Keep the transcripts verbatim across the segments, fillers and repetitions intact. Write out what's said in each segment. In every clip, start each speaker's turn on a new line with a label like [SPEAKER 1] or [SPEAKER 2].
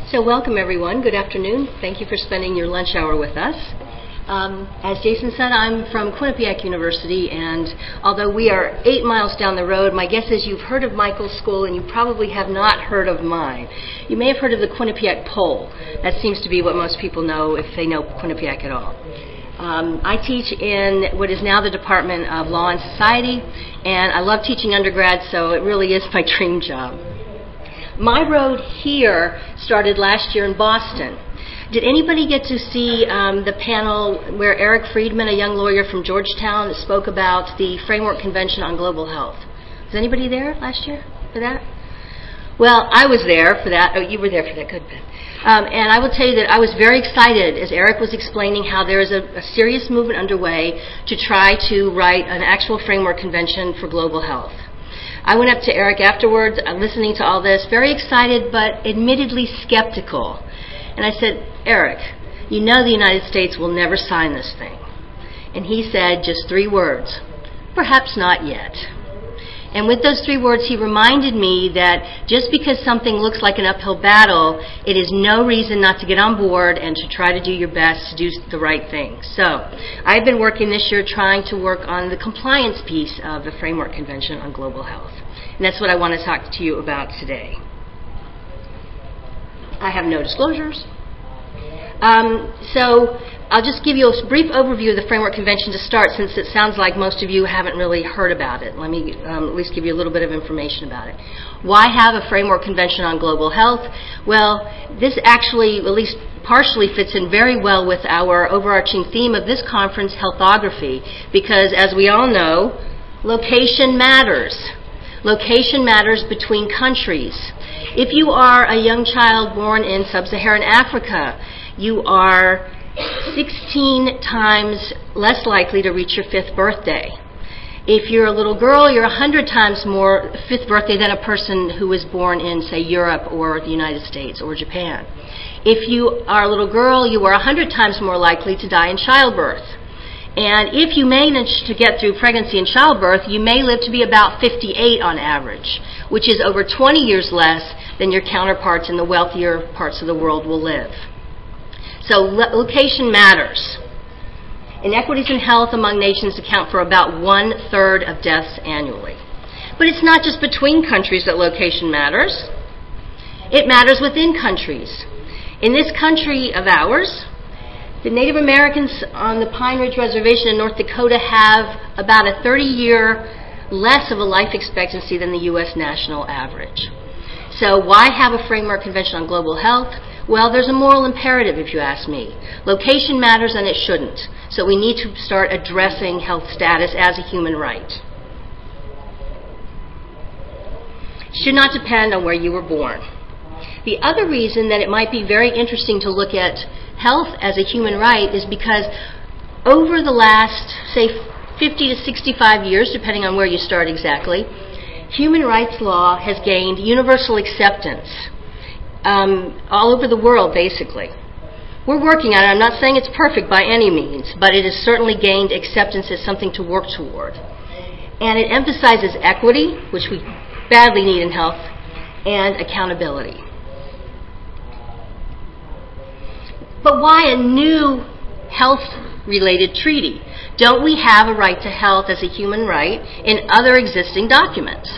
[SPEAKER 1] So welcome everyone. Good afternoon. Thank you for spending your lunch hour with us. Um, as Jason said, I'm from Quinnipiac University, and although we are eight miles down the road, my guess is you've heard of Michael's school and you probably have not heard of mine. You may have heard of the Quinnipiac Pole. That seems to be what most people know if they know Quinnipiac at all. Um, I teach in what is now the Department of Law and Society, and I love teaching undergrads, so it really is my dream job. My road here started last year in Boston. Did anybody get to see um, the panel where Eric Friedman, a young lawyer from Georgetown, spoke about the Framework Convention on Global Health? Was anybody there last year for that? Well, I was there for that. Oh, you were there for that. Good, Ben. Um, and I will tell you that I was very excited as Eric was explaining how there is a, a serious movement underway to try to write an actual framework convention for global health. I went up to Eric afterwards, uh, listening to all this, very excited but admittedly skeptical. And I said, Eric, you know the United States will never sign this thing. And he said just three words, perhaps not yet. And with those three words, he reminded me that just because something looks like an uphill battle, it is no reason not to get on board and to try to do your best to do the right thing. So I've been working this year trying to work on the compliance piece of the Framework Convention on Global Health. And that's what I want to talk to you about today. I have no disclosures. Um, so I'll just give you a brief overview of the Framework Convention to start, since it sounds like most of you haven't really heard about it. Let me um, at least give you a little bit of information about it. Why have a Framework Convention on Global Health? Well, this actually, at least partially, fits in very well with our overarching theme of this conference, healthography, because as we all know, location matters. Location matters between countries. If you are a young child born in sub-Saharan Africa, you are sixteen times less likely to reach your fifth birthday. If you're a little girl, you're one hundred times more fifth birthday than a person who was born in, say, Europe or the United States or Japan. If you are a little girl, you are one hundred times more likely to die in childbirth. And if you manage to get through pregnancy and childbirth, you may live to be about fifty-eight on average, which is over twenty years less than your counterparts in the wealthier parts of the world will live. So location matters. Inequities in health among nations account for about one-third of deaths annually. But it's not just between countries that location matters. It matters within countries. In this country of ours, the Native Americans on the Pine Ridge Reservation in North Dakota have about a thirty-year less of a life expectancy than the U S national average. So why have a Framework Convention on Global Health? Well, there's a moral imperative, if you ask me. Location matters and it shouldn't. So we need to start addressing health status as a human right. It should not depend on where you were born. The other reason that it might be very interesting to look at health as a human right is because over the last, say, fifty to sixty-five years, depending on where you start exactly, human rights law has gained universal acceptance um, all over the world, basically. We're working on it. I'm not saying it's perfect by any means, but it has certainly gained acceptance as something to work toward. And it emphasizes equity, which we badly need in health, and accountability. But why a new health-related treaty? Don't we have a right to health as a human right in other existing documents?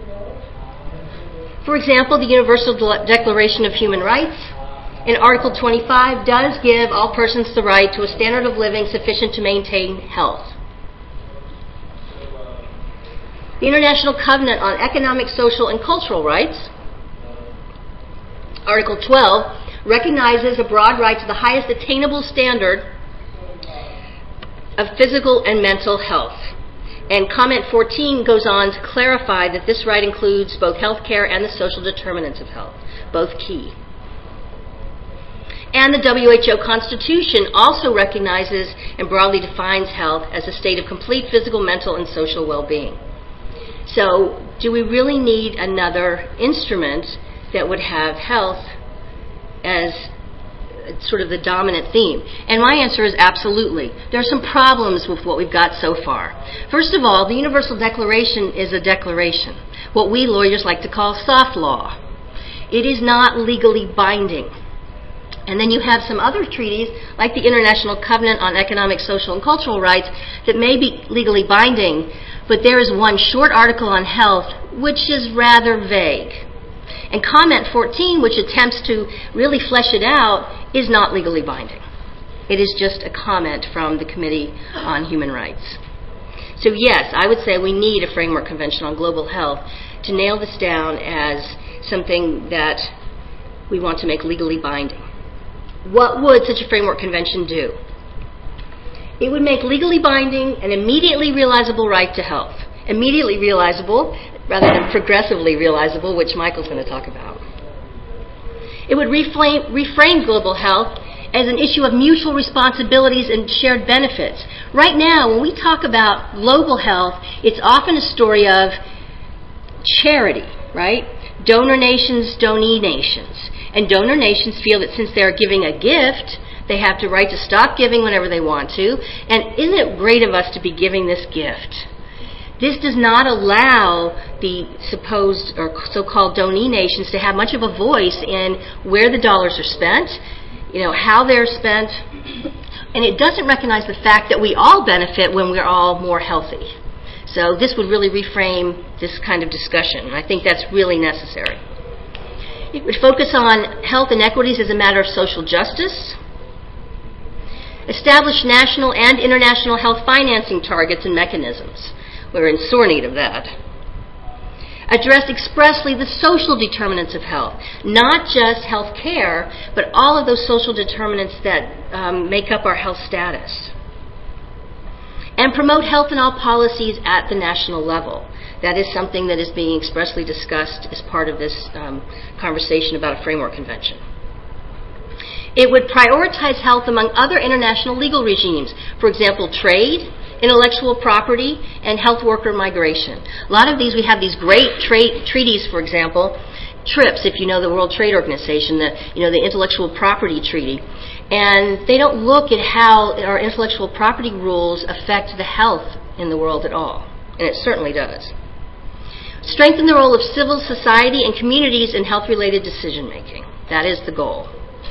[SPEAKER 1] For example, the Universal Declaration of Human Rights in Article twenty-five does give all persons the right to a standard of living sufficient to maintain health. The International Covenant on Economic, Social, and Cultural Rights, Article twelve, recognizes a broad right to the highest attainable standard of physical and mental health. And Comment fourteen goes on to clarify that this right includes both health care and the social determinants of health, both key. And the W H O Constitution also recognizes and broadly defines health as a state of complete physical, mental, and social well-being. So, do we really need another instrument that would have health as sort of the dominant theme? And my answer is absolutely. There are some problems with what we've got so far. First of all, the Universal Declaration is a declaration, what we lawyers like to call soft law. It is not legally binding. And then you have some other treaties, like the International Covenant on Economic, Social, and Cultural Rights, that may be legally binding, but there is one short article on health which is rather vague. And Comment fourteen, which attempts to really flesh it out, is not legally binding. It is just a comment from the Committee on Human Rights. So yes, I would say we need a framework convention on global health to nail this down as something that we want to make legally binding. What would such a framework convention do? It would make legally binding an immediately realizable right to health. Immediately realizable, rather than progressively realizable, which Michael's going to talk about. It would reframe, reframe global health as an issue of mutual responsibilities and shared benefits. Right now, when we talk about global health, it's often a story of charity, right? Donor nations, donee nations. And donor nations feel that since they're giving a gift, they have the right to stop giving whenever they want to. And isn't it great of us to be giving this gift? This does not allow the supposed or so-called donee nations to have much of a voice in where the dollars are spent, you know, how they're spent, and it doesn't recognize the fact that we all benefit when we're all more healthy. So this would really reframe this kind of discussion, and I think that's really necessary. It would focus on health inequities as a matter of social justice, establish national and international health financing targets and mechanisms. We're in sore need of that. Address expressly the social determinants of health, not just health care, but all of those social determinants that um, make up our health status. And promote health in all policies at the national level. That is something that is being expressly discussed as part of this um, conversation about a framework convention. It would prioritize health among other international legal regimes, for example, trade, intellectual property, and health worker migration. A lot of these, we have these great trade treaties, for example, TRIPS, if you know the World Trade Organization, the, you know, the Intellectual Property Treaty. And they don't look at how our intellectual property rules affect the health in the world at all. And it certainly does. Strengthen the role of civil society and communities in health-related decision-making. That is the goal.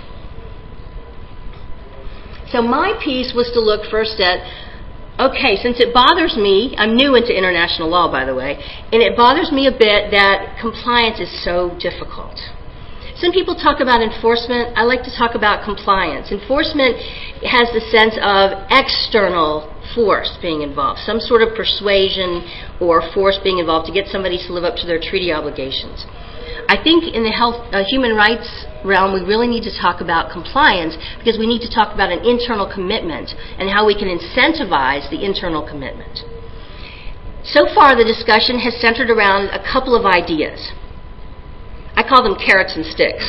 [SPEAKER 1] So my piece was to look first at, okay, since it bothers me, I'm new into international law, by the way, and it bothers me a bit that compliance is so difficult. Some people talk about enforcement. I like to talk about compliance. Enforcement has the sense of external force being involved, some sort of persuasion or force being involved to get somebody to live up to their treaty obligations. I think in the health, uh, human rights realm, we really need to talk about compliance because we need to talk about an internal commitment and how we can incentivize the internal commitment. So far, the discussion has centered around a couple of ideas. I call them carrots and sticks.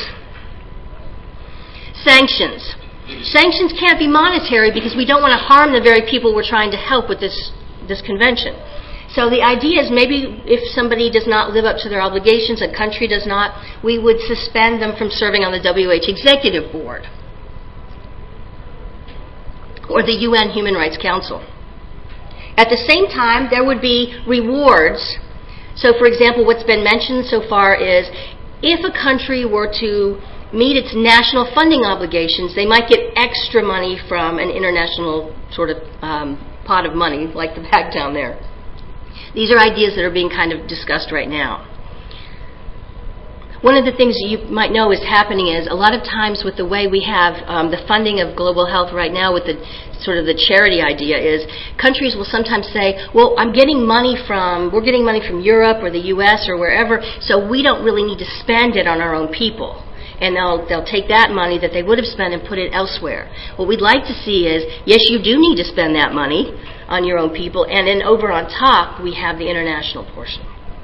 [SPEAKER 1] Sanctions. Sanctions can't be monetary because we don't want to harm the very people we're trying to help with this, this convention. So the idea is maybe if somebody does not live up to their obligations, a country does not, we would suspend them from serving on the W H O Executive Board or the U N Human Rights Council. At the same time, there would be rewards. So, for example, what's been mentioned so far is if a country were to meet its national funding obligations, they might get extra money from an international sort of um, pot of money, like the bag down there. These are ideas that are being kind of discussed right now. One of the things you might know is happening is a lot of times with the way we have um, the funding of global health right now with the sort of the charity idea is countries will sometimes say, well, I'm getting money from, we're getting money from Europe or the U S or wherever, so we don't really need to spend it on our own people. And they'll, they'll take that money that they would have spent and put it elsewhere. What we'd like to see is, yes, you do need to spend that money on your own people, and then over on top, we have the international portion.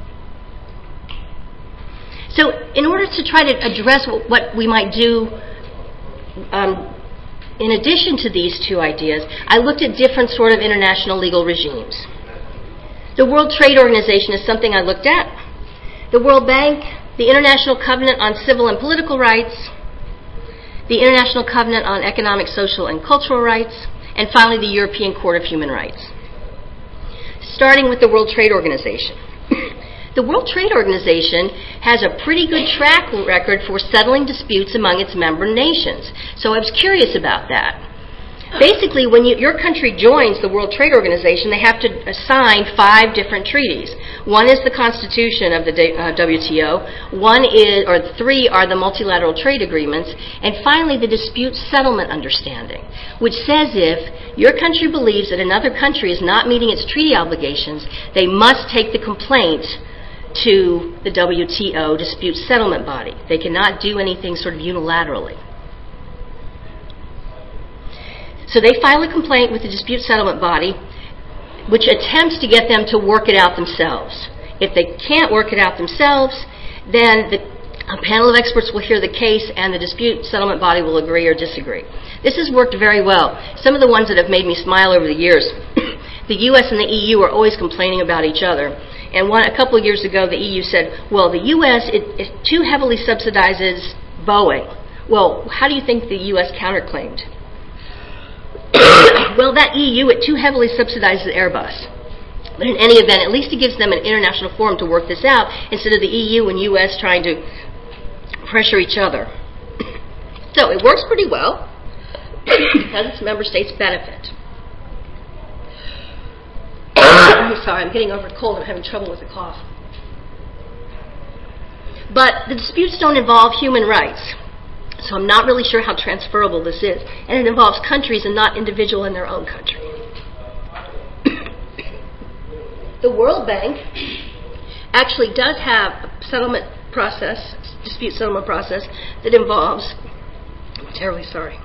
[SPEAKER 1] So in order to try to address what we might do um, in addition to these two ideas, I looked at different sort of international legal regimes. The World Trade Organization is something I looked at. The World Bank, the International Covenant on Civil and Political Rights, the International Covenant on Economic, Social, and Cultural Rights, and finally the European Court of Human Rights. Starting with the World Trade Organization. The World Trade Organization has a pretty good track record for settling disputes among its member nations. So I was curious about that. Basically, when you, your country joins the World Trade Organization, they have to sign five different treaties. One is the Constitution of the uh, W T O. One is, or three are the multilateral trade agreements, and finally the Dispute Settlement Understanding, which says if your country believes that another country is not meeting its treaty obligations, they must take the complaint to the W T O Dispute Settlement Body. They cannot do anything sort of unilaterally. So they file a complaint with the Dispute Settlement Body, which attempts to get them to work it out themselves. If they can't work it out themselves, then the, a panel of experts will hear the case and the Dispute Settlement Body will agree or disagree. This has worked very well. Some of the ones that have made me smile over the years, the U S and the E U are always complaining about each other. And one, a couple of years ago, the E U said, well, the U S, it, it too heavily subsidizes Boeing. Well, how do you think the U S counterclaimed? Well, that E U, it too heavily subsidizes Airbus. But in any event, at least it gives them an international forum to work this out instead of the E U and U S trying to pressure each other. So it works pretty well because its member states benefit. I'm sorry, I'm getting over a cold. I'm having trouble with the cough. But the disputes don't involve human rights. So I'm not really sure how transferable this is. And it involves countries and not individual in their own country. The World Bank actually does have a settlement process, dispute settlement process, that involves, I'm terribly sorry,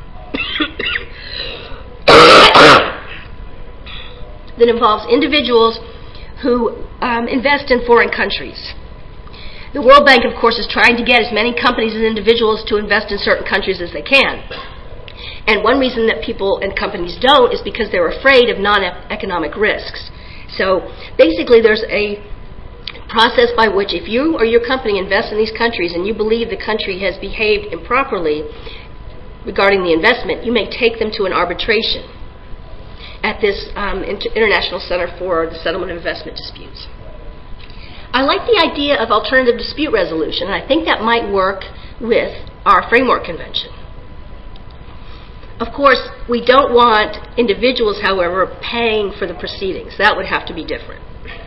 [SPEAKER 1] that involves individuals who um, invest in foreign countries. The World Bank, of course, is trying to get as many companies and individuals to invest in certain countries as they can. And one reason that people and companies don't is because they're afraid of non-economic risks. So basically there's a process by which if you or your company invest in these countries and you believe the country has behaved improperly regarding the investment, you may take them to an arbitration at this um, International Center for the Settlement of Investment Disputes. I like the idea of alternative dispute resolution, and I think that might work with our framework convention. Of course, we don't want individuals, however, paying for the proceedings. That would have to be different.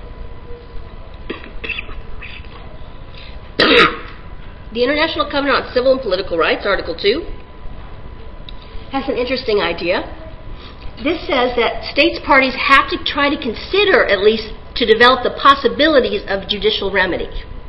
[SPEAKER 1] The International Covenant on Civil and Political Rights, Article two, has an interesting idea. This says that states parties have to try to consider at least to develop the possibilities of judicial remedy.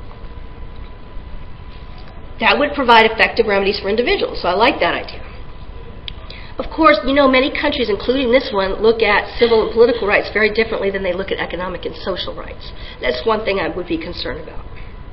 [SPEAKER 1] That would provide effective remedies for individuals, so I like that idea. Of course, you know, many countries, including this one, look at civil and political rights very differently than they look at economic and social rights. That's one thing I would be concerned about.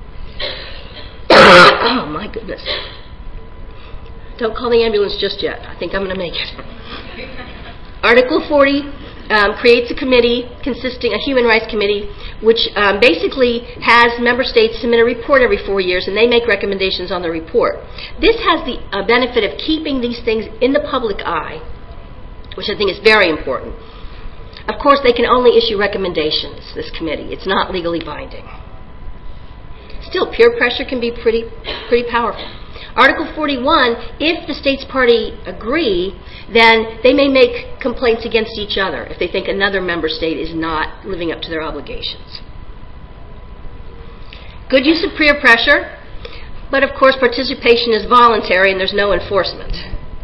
[SPEAKER 1] Oh, my goodness. Don't call the ambulance just yet. I think I'm going to make it. Article forty Um, creates a committee consisting, a human rights committee, which um, basically has member states submit a report every four years and they make recommendations on the report. This has the uh, benefit of keeping these things in the public eye, which I think is very important. Of course, they can only issue recommendations, this committee. It's not legally binding. Still, peer pressure can be pretty, pretty powerful. Article forty-one, if the states party agree, then they may make complaints against each other if they think another member state is not living up to their obligations. Good use of peer pressure, but of course participation is voluntary and there's no enforcement.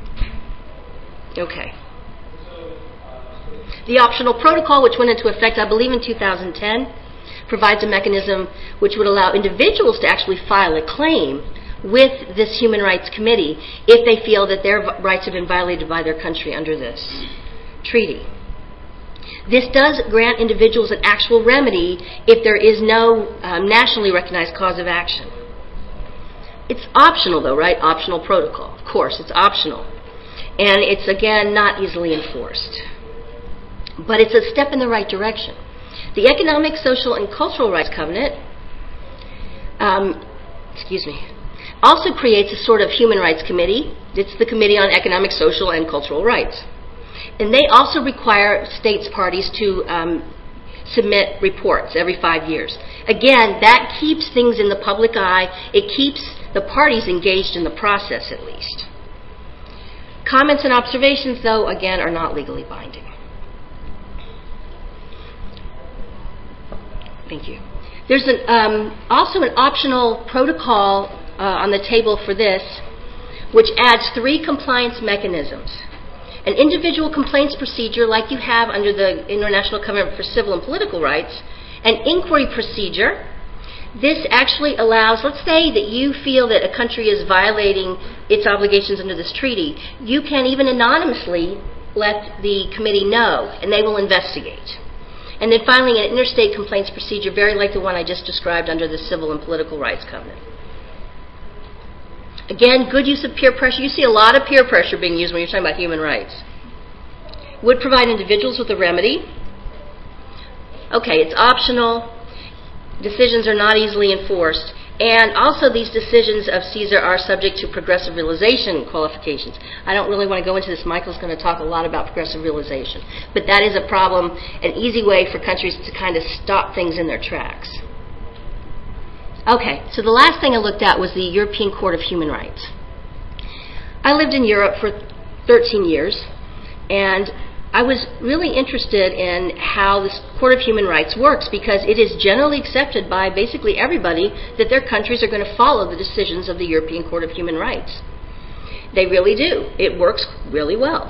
[SPEAKER 1] Okay. The optional protocol, which went into effect, I believe, in two thousand ten, provides a mechanism which would allow individuals to actually file a claim with this Human Rights Committee if they feel that their rights have been violated by their country under this treaty. This does grant individuals an actual remedy if there is no um, nationally recognized cause of action. It's optional though, right? Optional protocol. Of course, it's optional. And it's, again, not easily enforced. But it's a step in the right direction. The Economic, Social, and Cultural Rights Covenant um, excuse me, also creates a sort of human rights committee. It's the Committee on Economic, Social, and Cultural Rights. And they also require states parties to um, submit reports every five years. Again, that keeps things in the public eye. It keeps the parties engaged in the process, at least. Comments and observations, though, again, are not legally binding. Thank you. There's an, um, also an optional protocol uh, on the table for this, which adds three compliance mechanisms. An individual complaints procedure like you have under the International Covenant for Civil and Political Rights, an inquiry procedure. This actually allows, let's say that you feel that a country is violating its obligations under this treaty, you can even anonymously let the committee know, and they will investigate. And then finally, an interstate complaints procedure, very like the one I just described under the Civil and Political Rights Covenant. Again, good use of peer pressure. You see a lot of peer pressure being used when you're talking about human rights. Would provide individuals with a remedy. Okay, it's optional. Decisions are not easily enforced. And also these decisions of CSER are subject to progressive realization qualifications. I don't really want to go into this. Michael's going to talk a lot about progressive realization. But that is a problem, an easy way for countries to kind of stop things in their tracks. Okay, so the last thing I looked at was the European Court of Human Rights. I lived in Europe for thirteen years, and I was really interested in how this Court of Human Rights works, because it is generally accepted by basically everybody that their countries are going to follow the decisions of the European Court of Human Rights. They really do. It works really well.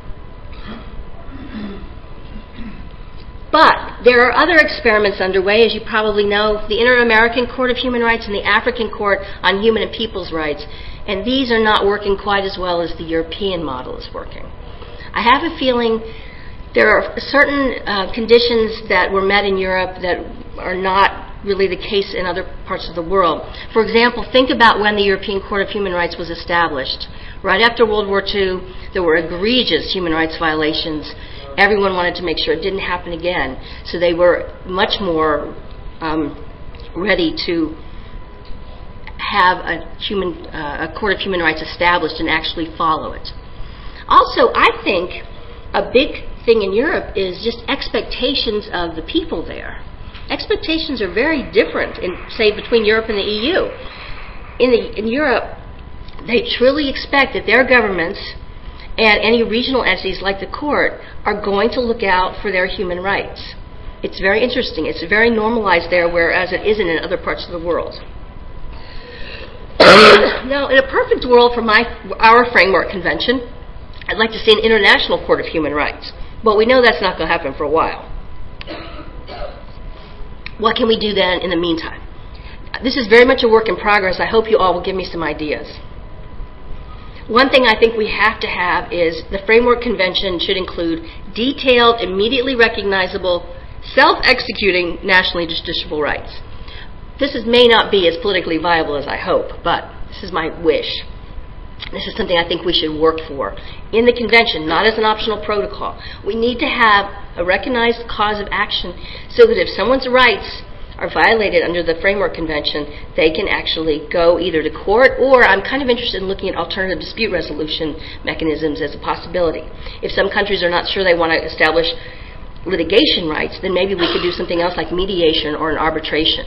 [SPEAKER 1] But there are other experiments underway, as you probably know, the Inter-American Court of Human Rights and the African Court on Human and People's Rights, and these are not working quite as well as the European model is working. I have a feeling there are certain uh, conditions that were met in Europe that are not really the case in other parts of the world. For example, think about when the European Court of Human Rights was established. Right after World War Two, there were egregious human rights violations. Everyone wanted to make sure it didn't happen again. So they were much more um, ready to have a, human, uh, a Court of Human Rights established and actually follow it. Also, I think a big thing in Europe is just expectations of the people there. Expectations are very different, in, say, between Europe and the E U. In, the, in Europe, they truly expect that their governments and any regional entities like the court are going to look out for their human rights. It's very interesting. It's very normalized there, whereas it isn't in other parts of the world. Now, in a perfect world for my, our framework convention, I'd like to see an international court of human rights. But we know that's not going to happen for a while. What can we do then in the meantime? This is very much a work in progress. I hope you all will give me some ideas. One thing I think we have to have is the Framework Convention should include detailed, immediately recognizable, self-executing nationally justiciable rights. This is, may not be as politically viable as I hope, but this is my wish. This is something I think we should work for in the convention, not as an optional protocol. We need to have a recognized cause of action so that if someone's rights are violated under the Framework Convention, they can actually go either to court, or I'm kind of interested in looking at alternative dispute resolution mechanisms as a possibility. If some countries are not sure they want to establish litigation rights, then maybe we could do something else like mediation or an arbitration.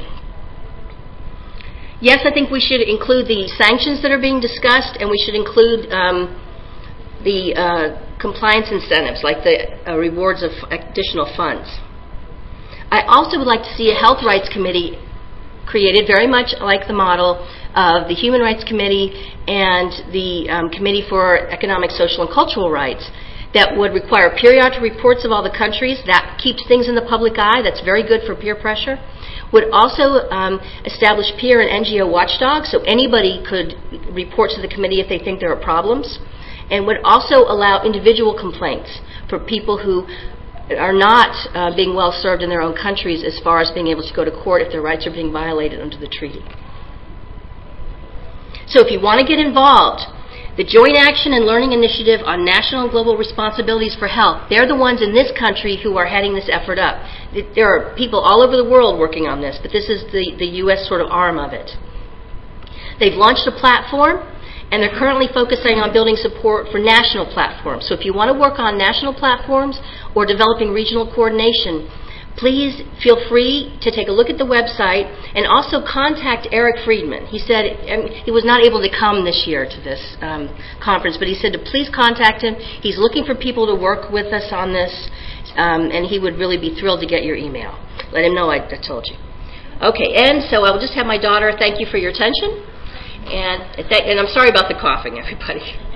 [SPEAKER 1] Yes, I think we should include the sanctions that are being discussed, and we should include um, the uh, compliance incentives, like the uh, rewards of additional funds. I also would like to see a health rights committee created, very much like the model of the Human Rights Committee and the um, Committee for Economic, Social, and Cultural Rights, that would require periodic reports of all the countries. That keeps things in the public eye. That's very good for peer pressure. Would also um, establish peer and N G O watchdogs, so anybody could report to the committee if they think there are problems, and would also allow individual complaints for people who are not uh, being well served in their own countries as far as being able to go to court if their rights are being violated under the treaty. So if you want to get involved, the Joint Action and Learning Initiative on National and Global Responsibilities for Health, they're the ones in this country who are heading this effort up. There are people all over the world working on this, but this is the, the U S sort of arm of it. They've launched a platform, and they're currently focusing on building support for national platforms. So if you want to work on national platforms or developing regional coordination, please feel free to take a look at the website and also contact Eric Friedman. He said um, he was not able to come this year to this um, conference, but he said to please contact him. He's looking for people to work with us on this, um, and he would really be thrilled to get your email. Let him know I, I told you. Okay, and so I will just have my daughter thank you for your attention, and, and I'm sorry about the coughing, everybody.